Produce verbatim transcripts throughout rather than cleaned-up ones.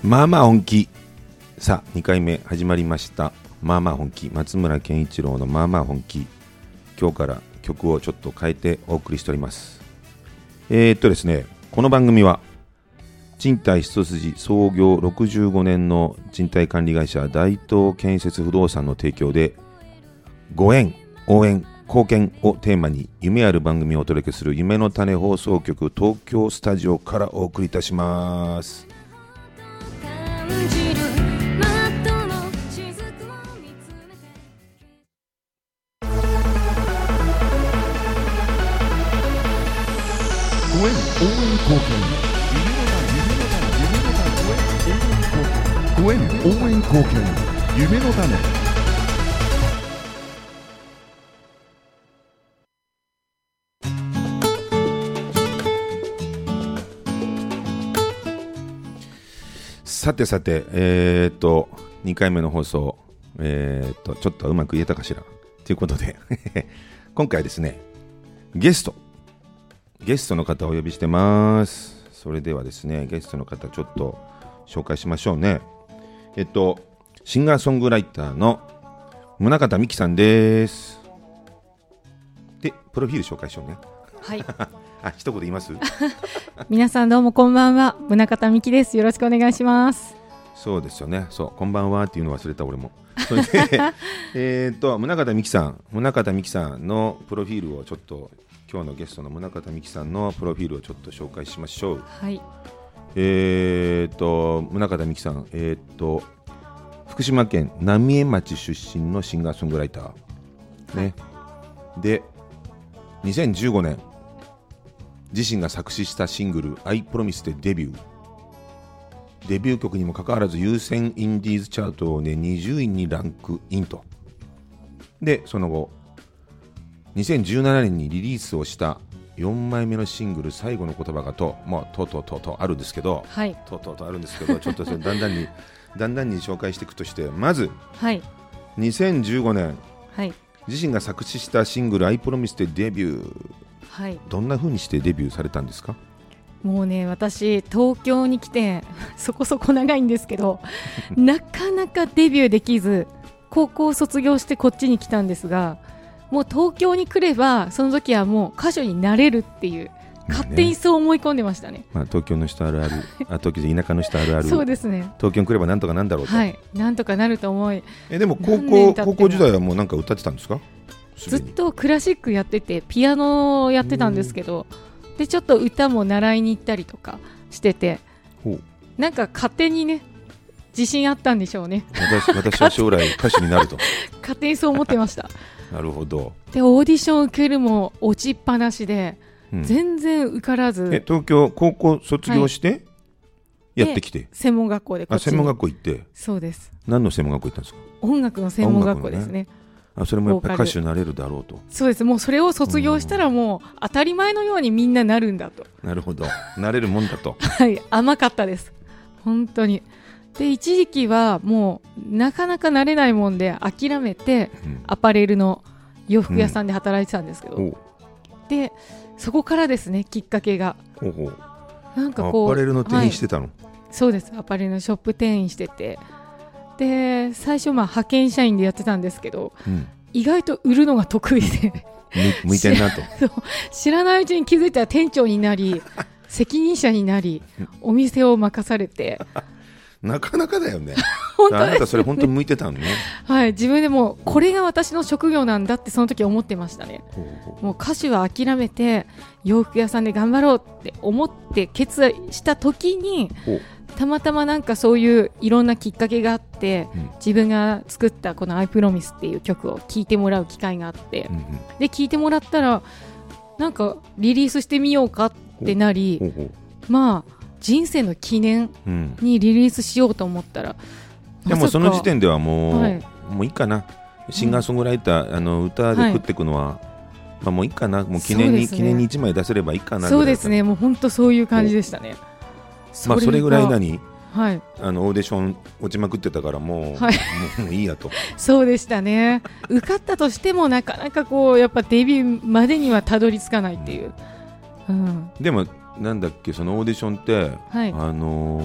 まあまあ本気。さあにかいめ始まりました。まあまあ本気、松村健一郎のまあまあ本気。今日から曲をちょっと変えてお送りしております。えー、っとですねこの番組は賃貸一筋創業ろくじゅうごねんの賃貸管理会社大東建設不動産の提供で、ご縁、応援、貢献をテーマに夢ある番組をお届けする夢の種放送局東京スタジオからお送りいたします。ご縁、応援、貢献、ご縁、応援、貢献、夢の種。さてさて、えー、っとにかいめの放送、えー、っとちょっとうまく言えたかしらということで今回ですねゲストゲストの方をお呼びしてます。それではですねゲストの方ちょっと紹介しましょうね。えっとシンガーソングライターの宗像美希さんです。でプロフィール紹介しようね。 はいあ、一言言います皆さんどうもこんばんは、宗像美希です。よろしくお願いします。 そうですよね、そうこんばんはっていうの忘れた俺も。それでえっと宗像美希さん宗像美希さんのプロフィールをちょっと今日のゲストの宗像美希さんのプロフィールをちょっと紹介しましょう。 はい。 えっと宗像美希さん、えっと福島県浪江町出身のシンガーソングライターね。でにせんじゅうごねん自身が作詞したシングル I Promise でデビュー。デビュー曲にもかかわらず優先インディーズチャートでにじゅういにランクインと。でその後にせんじゅうななねんにリリースをしたよんまいめのシングル最後の言葉がと、まあ、とうとうとうとうあるんですけど、 はい、 とうとうとあるんですけどちょっとそれだんだんにだんだんに紹介していくとして、まず、 はい、 にせんじゅうごねん、 はい、 自身が作詞したシングル I Promise でデビュー、 はい、 どんな風にしてデビューされたんですか？ もうね私東京に来てそこそこ長いんですけどなかなかデビューできず高校卒業してこっちに来たんですが、もう東京に来ればその時はもう歌手になれるっていう勝手にそう思い込んでましたね。 まあ、東京の人あるあるあ東京で田舎の人あるあるそうですね、 東京に来ればなんとかなんだろうと、 はい、なんとかなると思い。 えでも高校高校時代はもうなんか歌ってたんですか？ ずっとクラシックやっててピアノをやってたんですけど、でちょっと歌も習いに行ったりとかしてて、なんか勝手にね自信あったんでしょうね。 私, 私は将来歌手になると勝手にそう思ってましたなるほど。 でオーディション受けるも落ちっぱなしで、うん、全然受からず。 え東京高校卒業してやってきて、はい、 専門学校でこっちに。 あ専門学校行って。 そうです。 何の専門学校行ったんですか？ 音楽の専門学校ですね。 あそれもやっぱり歌手になれるだろうと。 そうです。もうそれを卒業したらもう当たり前のようにみんななるんだと。 なるほど、なれるもんだとはい甘かったです本当に。で一時期はもうなかなかなれないもんで諦めて、うん、アパレルの洋服屋さんで働いてたんですけど、うん、でそこからですねきっかけが。 ほうほう。 なんかこうアパレルの店員してたの？ はい、そうです。アパレルのショップ店員してて、で最初まあ派遣社員でやってたんですけど、うん、意外と売るのが得意で向いてんなと知らないうちに気づいたら店長になり責任者になりお店を任されてなかなかだよね本当ですね。 あなたそれ本当に向いてたのねはい、自分でもこれが私の職業なんだってその時思ってましたね。もう歌手は諦めて洋服屋さんで頑張ろうって思って決意した時にたまたまなんかそういういろんなきっかけがあって、うん、自分が作ったこの I Promise っていう曲を聴いてもらう機会があって、うんうん、で聴いてもらったらなんかリリースしてみようかってなり、ほうほうほう、まあ人生の記念にリリースしようと思ったら、うん、 でもその時点ではもう、はい、もういいかなシンガーソングライター、うん、あの歌で食っていくのは、はい、まあ、もういいかなもう記念に、ね、記念にいちまい出せればいいかな。 そうですねもう本当そういう感じでしたね。 それ、まあ、それぐらい何、 はい、 あのオーディション落ちまくってたからもう、はい、もういいやとそうでしたね。受かったとしてもなかなかこうやっぱデビューまでにはたどり着かないっていう、うん、 でもなんだっけそのオーディションって、 はい、 あの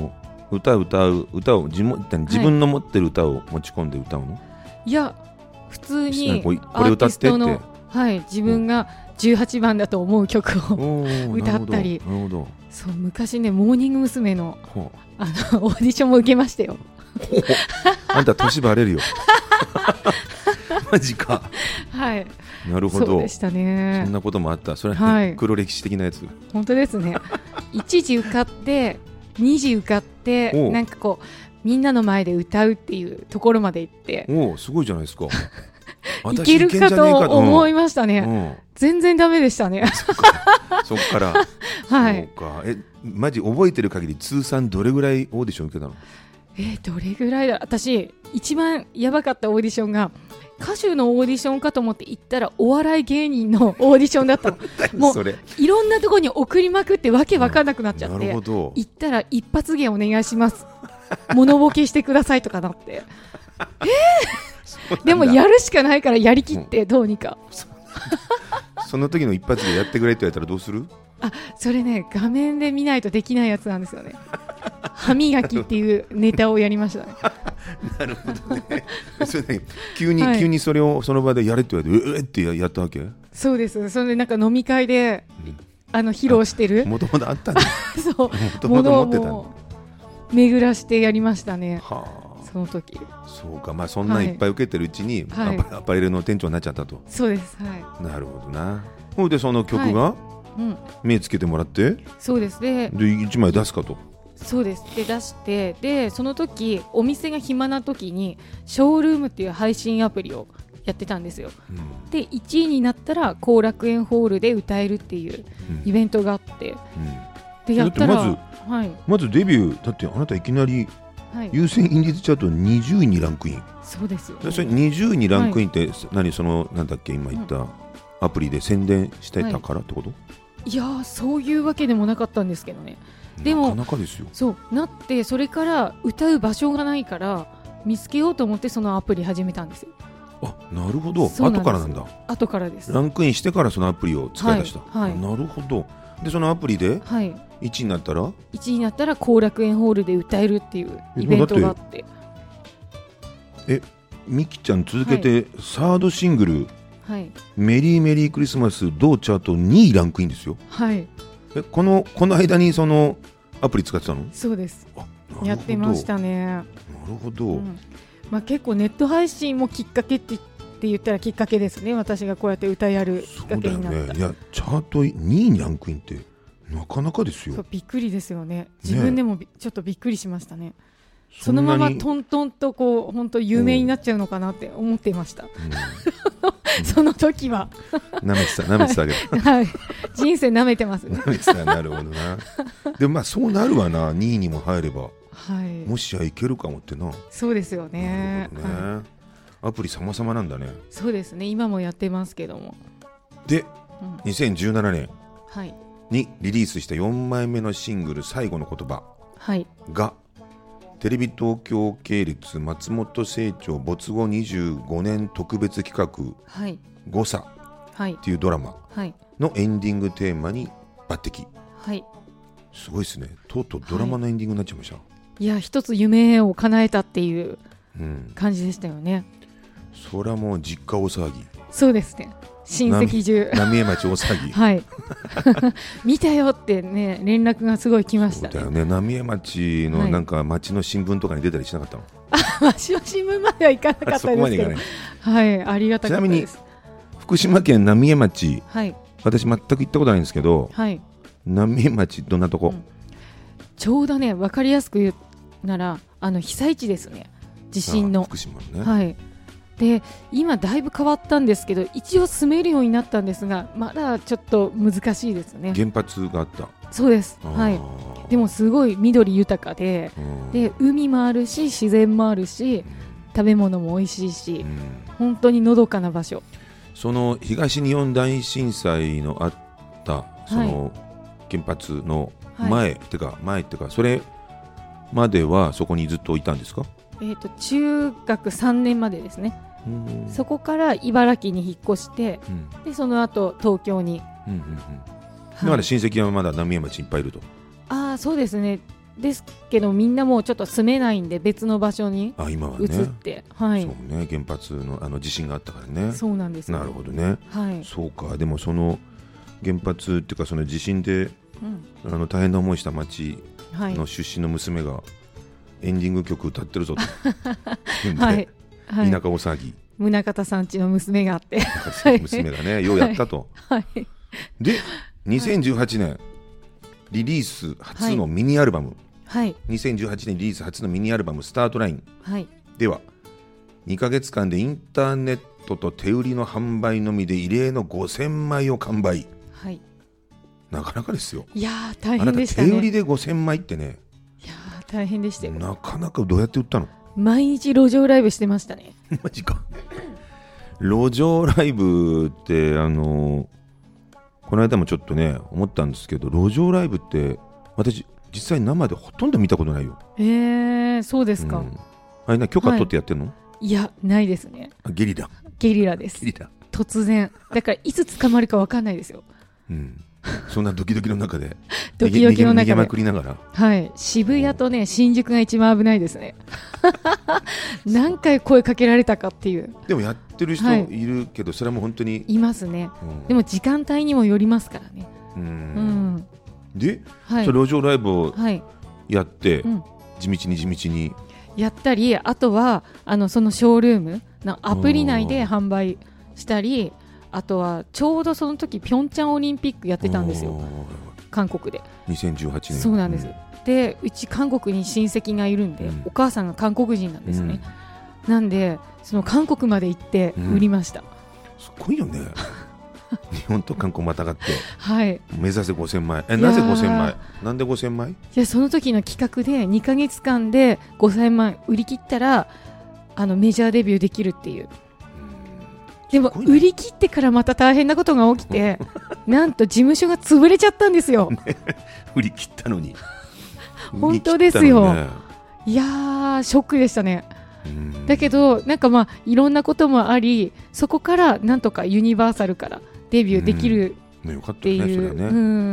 歌歌う歌を自分、自分の持ってる歌を持ち込んで歌うの？ いや普通にこれアーティストの、 これ歌ってって、 はい、自分がじゅうはちばんだと思う曲を歌ったり、 なるほど。 そう昔ねモーニング娘。のあのオーディションも受けましたよ。 あんた年バレるよ。マジか。 はい。 なるほど。 そうでしたね。 そんなこともあった。それは、ね、はい、黒歴史的なやつ。 本当ですね。いちじ受かってにじ受かってなんかこうみんなの前で歌うっていうところまで行って。 おお、すごいじゃないですか。 いけるかと思いましたね。うん、全然ダメでしたね。 そっから。 はい。 そうか。え、マジ覚えてる限り通算どれぐらいオーディション受けたの？ えー、どれぐらいだ。私一番やばかったオーディションが歌手のオーディションかと思って行ったらお笑い芸人のオーディションだったの。もういろんなところに送りまくってわけわかんなくなっちゃって、うん、なるほど。行ったら一発芸お願いしますモノボケしてくださいとかなってえー、でもやるしかないからやりきってどうにか、 うん、その時の一発芸やってくれって言われたらどうする？ あ、それね画面で見ないとできないやつなんですよね。歯磨きっていうネタをやりましたね。 なるほどね。それね、急に、はい、急にそれをその場でやれって言われて、うえってやったわけ？そうです。それでなんか飲み会で、うん、あの披露してる。もともとあったんだ。 そう。もともと持ってたの。巡らしてやりましたね。はあ。その時。 そうか、まあそんないっぱい受けてるうちに、はい、アパレルの店長になっちゃったと。 そうです。はい。 なるほどな。ほいでその曲が、はい、うん、目つけてもらって。 そうですね。 でいちまい出すかと。 そうです。で出してでその時お店が暇な時にショールームっていう配信アプリをやってたんですよ、うん、でいちいになったら後楽園ホールで歌えるっていうイベントがあって、うん、でやったらまず、はい、まずデビューだってあなたいきなり優先インディーズチャートにじゅういにランクイン。 そうですよ、ね、 それにじゅういにランクインって、はい、何そのなんだっけ今言ったアプリで宣伝してたからってこと？はい、 いやそういうわけでもなかったんですけどね。でもなかなかですよ。 そうなってそれから歌う場所がないから見つけようと思ってそのアプリ始めたんですよ。 あ、なるほど。後からなんだ。 後からです。 ランクインしてからそのアプリを使い出した、はいはい、なるほど。でそのアプリでいちいになったら、はい、いちいになったら後楽園ホールで歌えるっていうイベントがあって。 え、みきちゃん続けてサードシングル、はい、メリーメリークリスマス同チャートにいランクインですよ。 はい。 えこのこの間にそのアプリ使ってたの？ そうです。やってましたね。 なるほど、うん、 まあ、結構ネット配信もきっかけってって言ったらきっかけですね。私がこうやって歌やるきっかけになった。そうだよね。 いやチャートにいにランクインってなかなかですよ。 そうびっくりですよね。自分でもちょっとびっくりしましたね。そのままトントンとこう本当有名になっちゃうのかなって思っていました、うん、その時は舐めてた舐めてたけど、 はいはい、人生舐めてますね。 舐めてた。なるほどな。でもまあそうなるわな。にいにも入れば、はい、もしやいけるかもってな。 そうですよね。 なるほどね、はい、アプリ様々なんだね。 そうですね。今もやってますけども。 で、うん、にせんじゅうななねんにリリースしたよんまいめのシングル最後の言葉が、はい、テレビ東京系列松本清張没後にじゅうごねん特別企画、はい、誤差っていうドラマのエンディングテーマに抜擢、はい、すごいですね。とうとうドラマのエンディングになっちゃいました、はい、いや一つ夢を叶えたっていう感じでしたよね、 うん、それはもう実家大騒ぎ。 そうですね。親戚中浪江町大騒ぎはい見たよってね連絡がすごい来ましたね。 そうだよね。浪江町のなんか町の新聞とかに出たりしなかったの？ あ、町の新聞まではいかなかったですけど、はい、ありがたかったです。 ちなみに福島県浪江町、はい、私全く行ったことないんですけど、はい、浪江町どんなとこ？うん、 ちょうどね分かりやすく言うならあの被災地ですね。地震の。 福島のね。 はい。で今だいぶ変わったんですけど一応住めるようになったんですがまだちょっと難しいですね。 原発があった。 そうです、はい、でもすごい緑豊かで、で海もあるし自然もあるし食べ物も美味しいし、本当にのどかな場所。 その東日本大震災のあったその原発の前、はい、ってか前ってかそれまではそこにずっといたんですか？ えーと、中学さんねんまでですね。そこから茨城に引っ越して、うん、でその後東京に、うんうんうん、 だから親戚はまだ浪江町いっぱいいると。 ああそうですね。 ですけどみんなもうちょっと住めないんで別の場所にあ今はね移って、はい、 そうね、原発 の, あの地震があったからね。 そうなんですよ。 なるほどね、 はい、 そうか。でもその原発っていうかその地震で、うん、あの大変な思いした町の出身の娘がエンディング曲歌ってるぞと、はいはい、田舎大騒ぎ、 宗像さんちの娘があって娘がねようやったと、はいはい、でにせんじゅうはちねんリリース初のミニアルバム、はい、にせんじゅうはちねんリリース初のミニアルバムスタートライン、はい、ではにかげつかんでインターネットと手売りの販売のみで異例のごせんまいを完売、はい、なかなかですよ。 いやー大変でしたね。 あなた手売りでごせんまいってね、 いやー大変でしたよ。 なかなか。どうやって売ったの？ 毎日路上ライブしてましたねマジか。路上ライブってあのこの間もちょっとね思ったんですけど、路上ライブって私実際生でほとんど見たことないよ。 えー、そうですか、うん、 あれな許可取ってやってるの？はい、 いやないですね。 ゲリラゲリラです。 ゲリラ突然だからいつ捕まるか分かんないですよ、 うん、そんなドキドキの中でドキドキの中で逃げまくりながら、 はい、渋谷とね新宿が一番危ないですね何回声かけられたかっていう。 でもやってる人いるけど、はい、それはもう本当にいますね、うん、でも時間帯にもよりますからね。 うん、うん、で、 はい、 それ路上ライブをやって、はい、うん、地道に地道にやったり、あとはあのそのショールームのアプリ内で販売したり、あとはちょうどその時ピョンチャンオリンピックやってたんですよ、韓国で。 にせんじゅうはちねん。 そうなんです、うん、でうち韓国に親戚がいるんで、うん、お母さんが韓国人なんですね、うん、なんでその韓国まで行って売りました、うん、 すごいよね日本と韓国またがって、 はい、 目指せごせんまい。えなぜごせんまい？なんでごせんまい？いやその時の企画でにかげつかんでごせんまい売り切ったらあのメジャーデビューできるっていう。でも売り切ってからまた大変なことが起きてなんと事務所が潰れちゃったんですよ、ね、 売り切ったのに本当ですよ、ね、いやーショックでしたね。だけどなんかまあいろんなこともあり、そこからなんとかユニバーサルからデビューできるっていう、うん、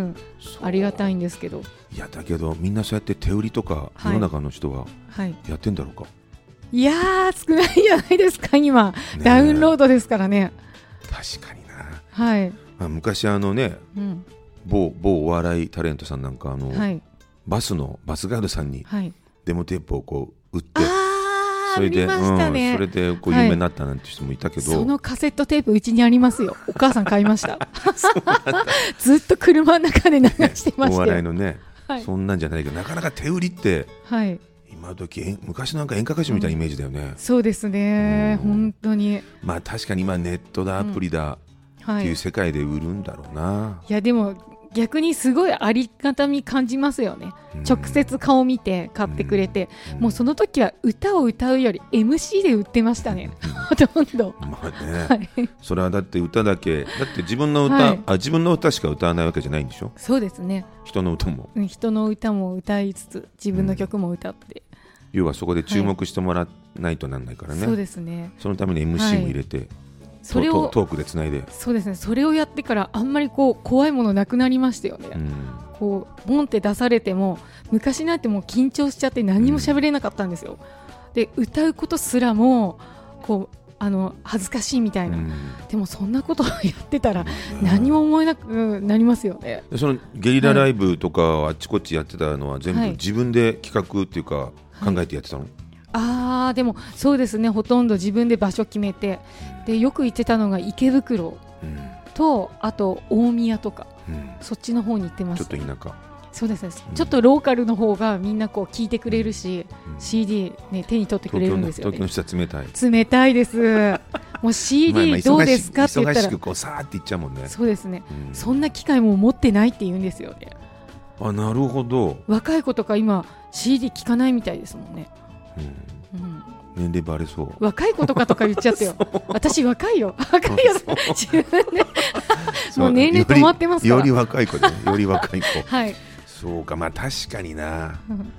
ありがたいんですけど。 いやだけどみんなそうやって手売りとか世の中の人はやってんだろうか、はいはい、いやー少ないじゃないですか今、ね、ダウンロードですからね。 確かにな、 はい、 まあ、昔あのね、うん、某, 某お笑いタレントさんなんかあの、はい、バスのバスガイドさんにデモテープをこう売って、はい、それで、うん、それでこう有名になったなんて人もいたけど、はい、 そのカセットテープうちにありますよ。お母さん買いましたずっと車の中で流してましたよ。 お笑いのね、はい、そんなんじゃないけどなかなか手売りって、はい、今時昔なんか演歌歌手みたいなイメージだよね、うん、 そうですね、うん、本当に。 まあ確かに今ネットだアプリだ、うん、っていう世界で売るんだろうな、 はい、いやでも逆にすごいありがたみ感じますよね、うん、直接顔見て買ってくれて、うん、もうその時は歌を歌うより エムシー で売ってましたね、うん、ほとんど。 まあね、はい、それはだって歌だけだって自分の歌、はい、あ自分の歌しか歌わないわけじゃないんでしょ。 そうですね、 人の歌も、 うん、人の歌も歌いつつ自分の曲も歌って、 うん、要はそこで注目してもらわないとなんないからね、はい、 そうですね。 そのために エムシー も入れて、はい、それをトークでつないで。 そうですね、それをやってからあんまりこう怖いものなくなりましたよね、うん、こうボンって出されても昔なんてもう緊張しちゃって何も喋れなかったんですよ、うん、で歌うことすらもこうあの恥ずかしいみたいな、うん、でもそんなことをやってたら何も思えなくなりますよね。 そのゲリラライブとかあっちこっちやってたのは全部自分で企画っていうか考えてやってたの？はい、 あーでもそうですね、ほとんど自分で場所決めて、でよく行ってたのが池袋と、うん、あと大宮とか、うん、そっちの方に行ってました。 ちょっと田舎。 そうですね、うん、ちょっとローカルの方がみんなこう聞いてくれるし、うん、シーディー、ね、手に取ってくれるんですよね。 東京の人は冷たい冷たいですもう シーディー どうですかって言ったら忙しくこうさーって言っちゃうもんね。 そうですね、うん、そんな機会も持ってないって言うんですよね。 あ、なるほど。 若い子とか今 シーディー 聞かないみたいですもんね、 うんうん、年齢バレそう。 若い子とかとか言っちゃってよ私若いよ若いよ自分でもう年齢止まってますから。 より若い子でより若い子はい、 そうか、まあ確かにな、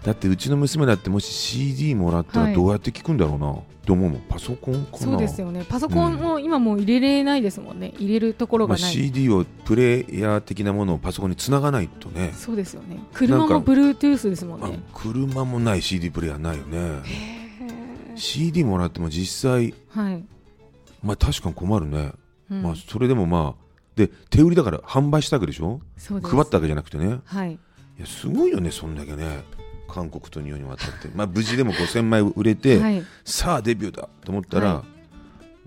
だってうちの娘だってもし シーディー もらったらどうやって聞くんだろうなって思うもん。パソコンかな。 そうですよね。パソコンも今もう入れれないですもんね、うん、入れるところがない、まあ、 シーディー をプレイヤー的なものをパソコンにつながないとね。 そうですよね。車も Bluetooth ですもんね。 車もない シーディー プレイヤーないよね。シーディー もらっても実際、はい、まあ確かに困るね、うん、まあそれでもまあで手売りだから販売したわけでしょ。そうです。配ったわけじゃなくてね、はい、いやすごいよねそんだけね。韓国と日本に渡ってまあ無事でもごせんまい売れて、はい、さあデビューだと思ったら、はい、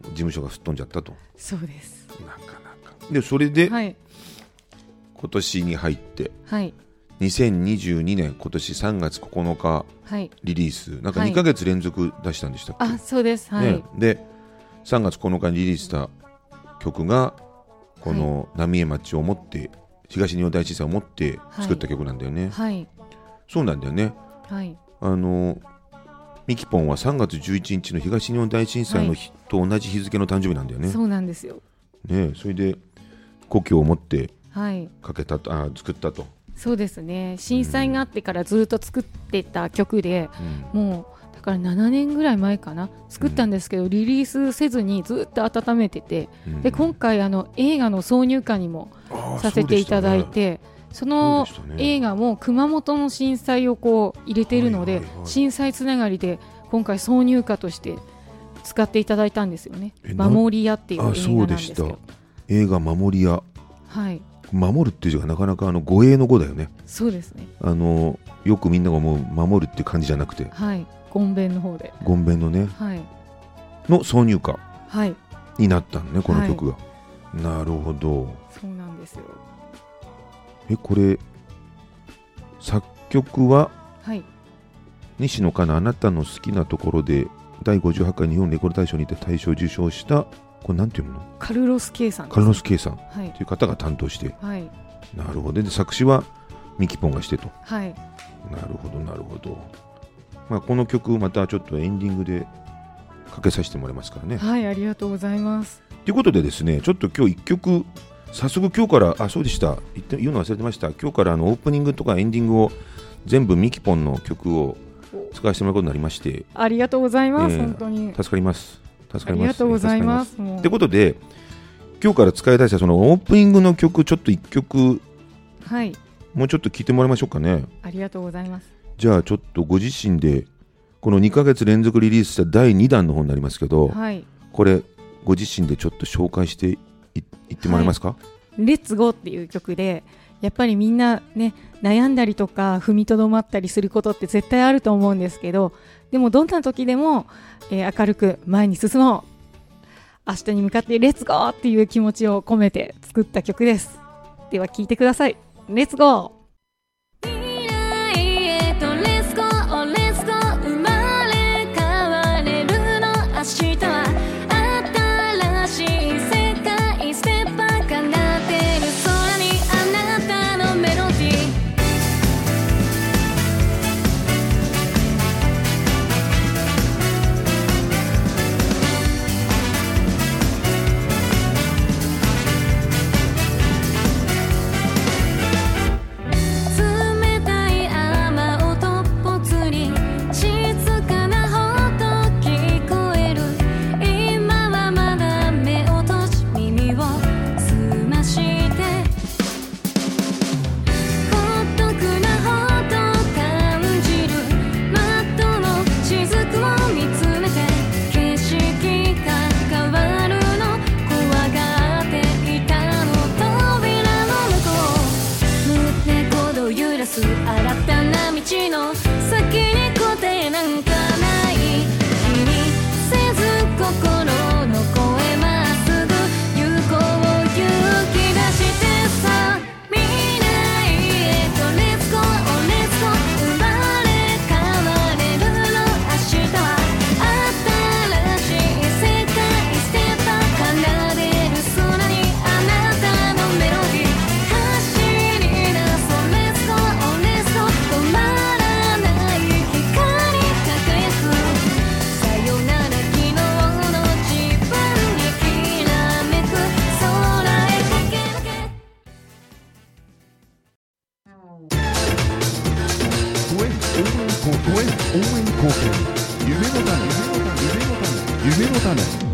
事務所が吹っ飛んじゃったと。 そうです。 なかなかでそれで、はい、今年に入って、はい、にせんにじゅうにねん今年さんがつここのか、はい、リリースなんかにかげつ連続出したんでしたっけ。 あ、そうです、はいね、 でさんがつここのかにリリースした曲がこの浪江町を持って東日本大震災を持って作った曲なんだよね、はいはい、そうなんだよね、はい、あのミキポンはさんがつじゅういちにちの東日本大震災の日、はい、と同じ日付の誕生日なんだよね。 そうなんですよ、 ね、それで故郷を持ってかけたと、はい、あ作ったと。 そうですね。震災があってからずっと作ってた曲で、うん、もうだからななねんぐらい前かな作ったんですけど、うん、リリースせずにずっと温めてて、うん、で今回あの映画の挿入歌にもさせていただいて、 そ, その映画も熊本の震災をこう入れているので、はいはいはい、震災つながりで今回挿入歌として使っていただいたんですよね。守り屋っていう映画なんですけど。あ、そうでした。映画守り屋、はい、守るっていう字がなかなかあの護衛の語だよね。そうですね。あのよくみんなが思う守るっていう感じじゃなくて、はい、ゴンベンの方でゴンベンのね、はい、の挿入歌、はい、になったのねこの曲が、はい、なるほど。そうなんですよ。えこれ作曲は、はい、西野カナ、あなたの好きなところでだいごじゅうはちかい日本レコード大賞にて大賞を受賞したこれなんていうの。カルロス・ケイさんです。カルロス・ケイさん、はい、という方が担当して、はい、なるほど。で作詞はミキポンがしてと、はい、なるほどなるほど。まあ、この曲またちょっとエンディングでかけさせてもらいますからね。はい、ありがとうございます。ということでですね、ちょっと今日いっきょく早速今日からあそうでした言って言うの忘れてました。今日からあのオープニングとかエンディングを全部ミキポンの曲を使わせてもらうことになりまして、ありがとうございます、えー、本当に助かります助かります。ありがとうございます。ということで今日から使い出したそのオープニングの曲ちょっといっきょく、はい、もうちょっと聴いてもらいましょうかね。ありがとうございます。じゃあちょっとご自身でこのにかげつ連続リリースしただいにだんの方になりますけど、はい、これご自身でちょっと紹介してい、いってもらえますか。はい、レッツゴーっていう曲でやっぱりみんなね悩んだりとか踏みとどまったりすることって絶対あると思うんですけど、でもどんな時でも、えー、明るく前に進もう、明日に向かってレッツゴーっていう気持ちを込めて作った曲です。では聴いてください。レッツゴー。 援貢献、夢の種、夢の種、夢の種、夢の種。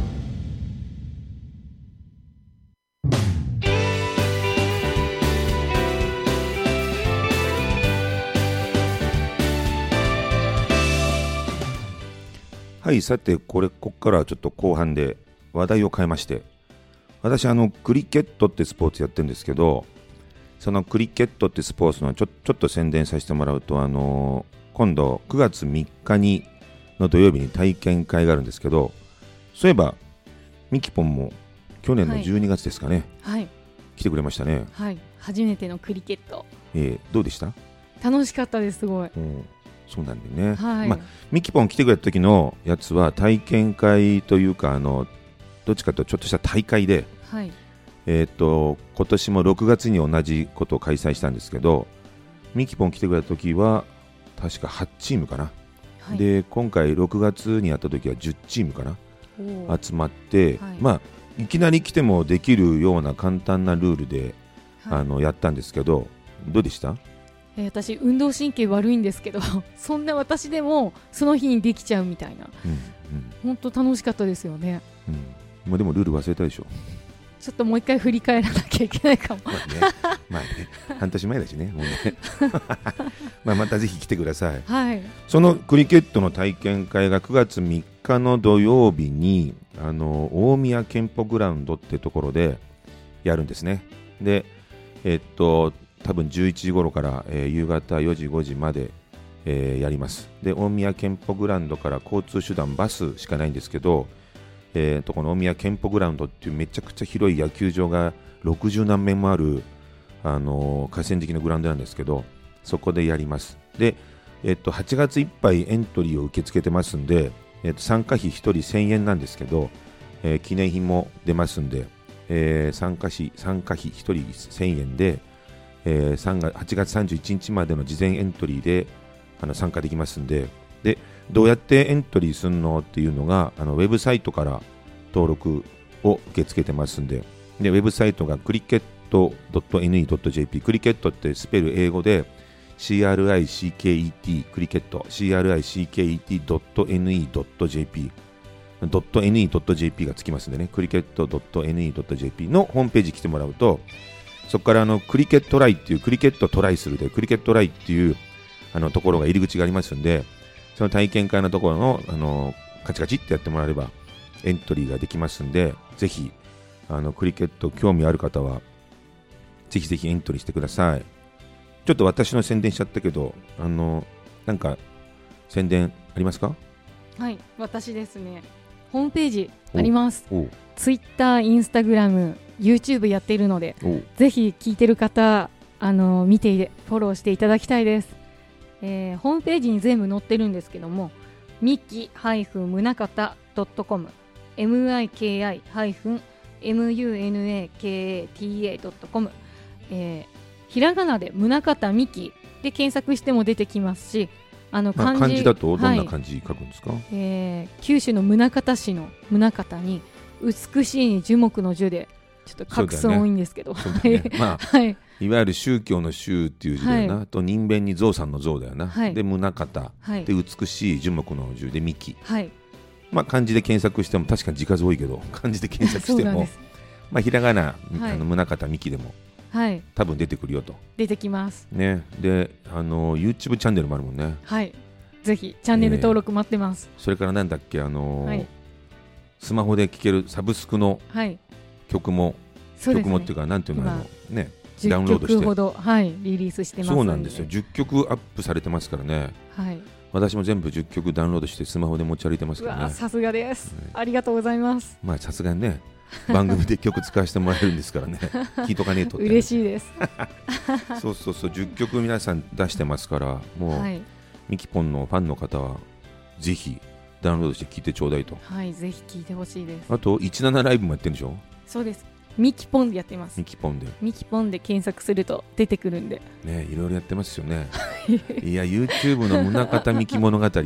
はい、さてこれここからはちょっと後半で話題を変えまして、私あのクリケットってスポーツやってるんですけど、そのクリケットってスポーツのちょ、ちょっと宣伝させてもらうと、あのー、今度くがつみっかにの土曜日に体験会があるんですけど、そういえばミキポンも去年のじゅうにがつですかね、 はい、 来てくれましたね。 はい、初めてのクリケット、 えー、どうでした？ 楽しかったです。すごい、 うん、そうなんだよね、 はい、 まあ、ミキポン来てくれた時のやつは体験会というか、あのどっちかというとちょっとした大会で、 はい、 えー、と今年もろくがつに同じことを開催したんですけど、ミキポン来てくれた時は確かはちチームかな、はい、で今回ろくがつにやった時はじゅうチームかな集まって、はい、まあ、いきなり来てもできるような簡単なルールで、はい、あのやったんですけど、どうでした？ えー、私運動神経悪いんですけどそんな私でもその日にできちゃうみたいな、本当、うんうん、楽しかったですよね、 うん、まあ、でもルール忘れたでしょ。 ちょっともう一回振り返らなきゃいけないかも。まあね、まあね、半年前だしね、もうねまあまたぜひ来てください、 はい、 そのクリケットの体験会がくがつみっかの土曜日にあの大宮健保グラウンドってところでやるんですね。で、えっと多分じゅういちじ頃から、えー、夕方よじごじまで、えー、やります。で、大宮健保グラウンドから交通手段バスしかないんですけど、えー、とこの大宮健保グラウンドっていうめちゃくちゃ広い野球場がろくじゅうなんめんもある、あのー、河川敷のグラウンドなんですけど、そこでやります。で、えー、とはちがついっぱいエントリーを受け付けてますんで、えー、と参加費ひとりせんえんなんですけど、えー、記念品も出ますんで、えー、参加費参加費ひとりせんえんで、えー、さんがつはちがつさんじゅういちにちまでの事前エントリーであの参加できますんで、でどうやってエントリーするのっていうのがあのウェブサイトから登録を受け付けてますんで、でウェブサイトがクリケット ドットエヌイー ドット ジェーピー、 クリケットってスペル英語で シーアールアイシーケーイーティー クリケット シーアールアイシーケーイーティー ドットエヌイー ドット ジェーピー ドット エヌイー ドット ジェーピー がつきますんでね、クリケット ドット エヌイー ドット ジェーピー のホームページ来てもらうと、そこからあのクリケットライっていうクリケットトライするでクリケットライっていうあのところが入り口がありますんで、その体験会のところのあのカチカチってやってもらえればエントリーができますんで、ぜひあのクリケット興味ある方はぜひぜひエントリーしてください。ちょっと私の宣伝しちゃったけど、あのなんか宣伝ありますか？ はい、私ですね、ホームページあります。ツイッター、インスタグラム、YouTube やっているので、ぜひ聞いてる方あの見てフォローしていただきたいです。えー、ホームページに全部載ってるんですけども、ミキムナカタ ドットコム エムアイケーアイエムユーエヌエーケーエーティーエー ドットコム、えー、ひらがなで宗像ミキで検索しても出てきますし、あの漢字、 まあ、漢字だとどんな漢字書くんですか？はい、 えー、九州の宗像市の宗像に美しいに樹木の樹でちょっと画数多いんですけど、ねねまあはい、 いわゆる宗教の宗っていう字だよな、はい、と人弁に象さんの象だよな、はい、で宗像、はい、で美しい樹木の樹でミキ、はい、まあ、漢字で検索しても確かに字数多いけど漢字で検索してもまあ、ひらがな、はい、あの宗像ミキでも、はい、多分出てくるよと。 出てきます、 ね、であの YouTube チャンネルもあるもんね。 はい、ぜひチャンネル登録待ってます、 えー、それからなんだっけ、あのーはい、スマホで聴けるサブスクの曲も、はい、曲もっていうかなんていうの、あのね、ダウンロードしてじゅっきょくほど、 はい、リリースしてますので。 そうなんですよ、じゅっきょくアップされてますからね、はい、私も全部じゅっきょくダウンロードしてスマホで持ち歩いてますからね。 さすがです、はい、ありがとうございます。 まあさすがにね番組で曲使わせてもらえるんですからね聞いとかねえとって、ね、 嬉しいですそうそうそう、じゅっきょく皆さん出してますから、もう、はい、ミキポンのファンの方はぜひダウンロードして聞いてちょうだいと。 はい、ぜひ聞いてほしいです。 あとじゅうななライブもやってるんでしょ？ そうです、ミキポンでやってます。 ミキポンでミキポンで検索すると出てくるんでね、いろいろやってますよねいや YouTube の宗像ミキ物語宗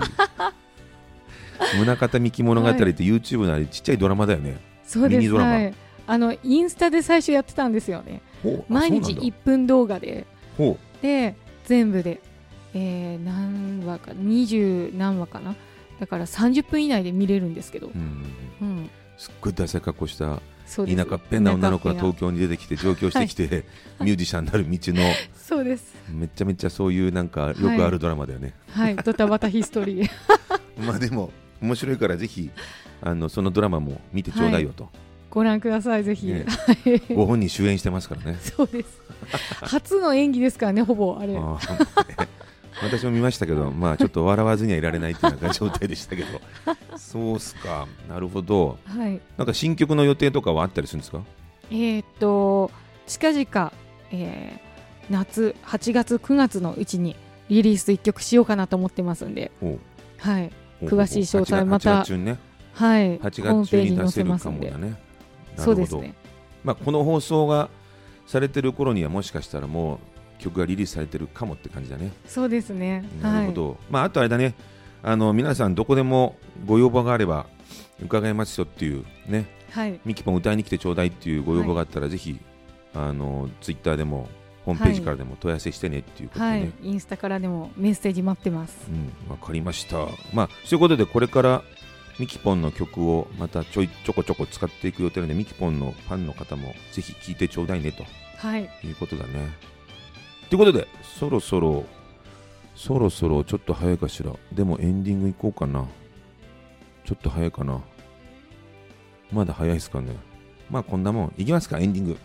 像ミキ物語って YouTube のあれちっちゃいドラマだよね。 そうです、 ミニドラマ、 はい、あのインスタで最初やってたんですよね。毎日いっぷん動画でで全部で、ええー、何話かにじゅう何話かな、だからさんじゅっぷん以内で見れるんですけど、うんうん、すっごいダサい格好した田舎っぺんなな女の子が東京に出てきて上京してきて、はい、ミュージシャンになる道のそうです、 めちゃめちゃそういうなんかよくあるドラマだよね。 はい、はい、ドタバタヒストリーまあでも面白いからぜひあのそのドラマも見てちょうだいよと、はい、 ご覧くださいぜひ、ね、 ご本人主演してますからね。 そうです初の演技ですからね、ほぼあれあ私も見ましたけど、まあちょっと笑わずにはいられないというような状態でしたけどそうっすか、なるほど、はい、なんか新曲の予定とかはあったりするんですか？ えー、っと近々、えー、夏はちがつくがつのうちにリリースいっきょくしようかなと思ってますんで、はい、詳しい詳細またはちがつ中にね、はい、 はちがつ中に出せるかもだね。 そうですね、 まあ、この放送がされてる頃にはもしかしたらもう曲がリリースされてるかもって感じだね。 そうですね、 なるほど、はい、まあ、あとあれだね、あの皆さんどこでもご要望があれば伺いますよっていうね、はい、ミキポン歌いに来てちょうだいっていうご要望があったら、はい、ぜひあのツイッターでもホームページからでも問い合わせしてねっていうことで、ね、はい、 インスタからでもメッセージ待ってます。 うん、わかりました。まあそういうことでこれからミキポンの曲をまたちょいちょこちょこ使っていく予定なので、ミキポンのファンの方もぜひ聴いてちょうだいねと、はい、いうことだね。ということでそろそろそろそろちょっと早いかしら。でもエンディングいこうかな。ちょっと早いかな。まだ早いですかね。まあこんなもんいきますか。エンディング。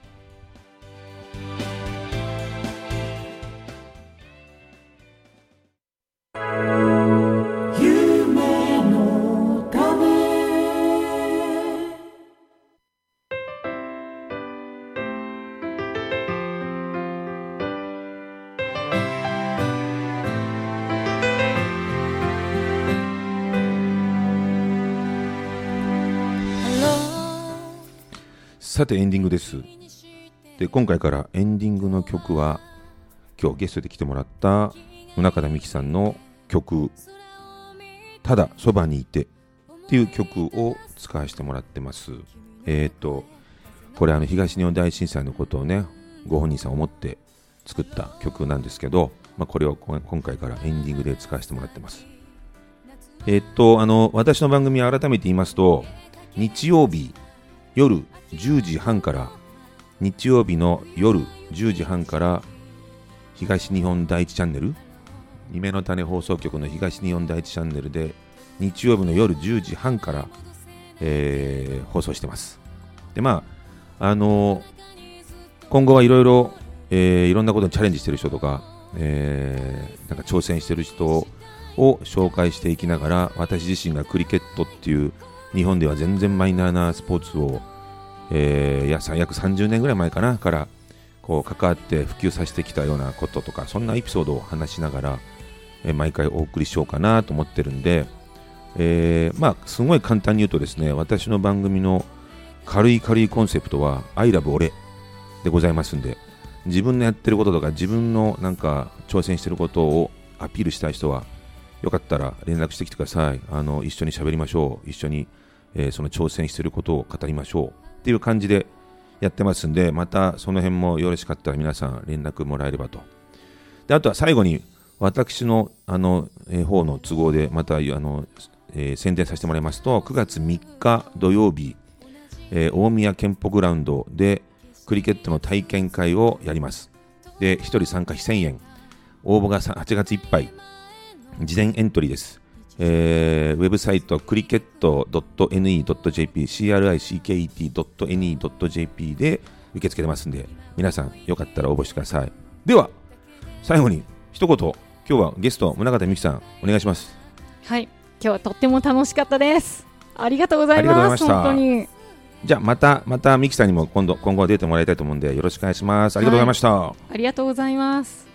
さてエンディングです。で今回からエンディングの曲は今日ゲストで来てもらった宗像美希さんの曲ただそばにいてっていう曲を使わせてもらってます。えーとこれあの東日本大震災のことをねご本人さん思って作った曲なんですけど、まあ、これを今回からエンディングで使わせてもらってます。えーとあの私の番組は改めて言いますと、日曜日夜じゅうじはんから日曜日の夜じゅうじはんから東日本第一チャンネル夢の種放送局の東日本第一チャンネルで日曜日の夜じゅうじはんから、えー、放送してます。でまああのー、今後はいろいろいろんなことにチャレンジしてる人とか、えー、なんか挑戦してる人を紹介していきながら、私自身がクリケットっていう日本では全然マイナーなスポーツを、えー、や約さんじゅうねんぐらい前かなからこう関わって普及させてきたようなこととか、そんなエピソードを話しながら、えー、毎回お送りしようかなと思ってるんで、えー、まあすごい簡単に言うとですね、私の番組の軽い軽いコンセプトは I love 俺でございますんで、自分のやってることとか自分のなんか挑戦してることをアピールしたい人はよかったら連絡してきてください。あの一緒に喋りましょう。一緒にえー、その挑戦していることを語りましょうっていう感じでやってますんで、またその辺もよろしかったら皆さん連絡もらえればと。であとは最後に私のあの、えー、方の都合でまたあの、えー、宣伝させてもらいますと、くがつみっか土曜日、えー、大宮健保グラウンドでクリケットの体験会をやります。でひとり参加費せんえん、応募がはちがついっぱい、事前エントリーです。えー、ウェブサイトクリケット ドットエヌイー ドット ジェーピー シーアールアイシーケーイーティー ドット エヌイー ドット ジェーピー で受け付けてますんで、皆さんよかったら応募してください。では最後に一言、今日はゲスト宗像美希さんお願いします。 はい、今日はとっても楽しかったです。ありがとうございます。本当に。 じゃあまたまた美希さんにも今度今後出てもらいたいと思うんでよろしくお願いします。ありがとうございました。 はい、ありがとうございます。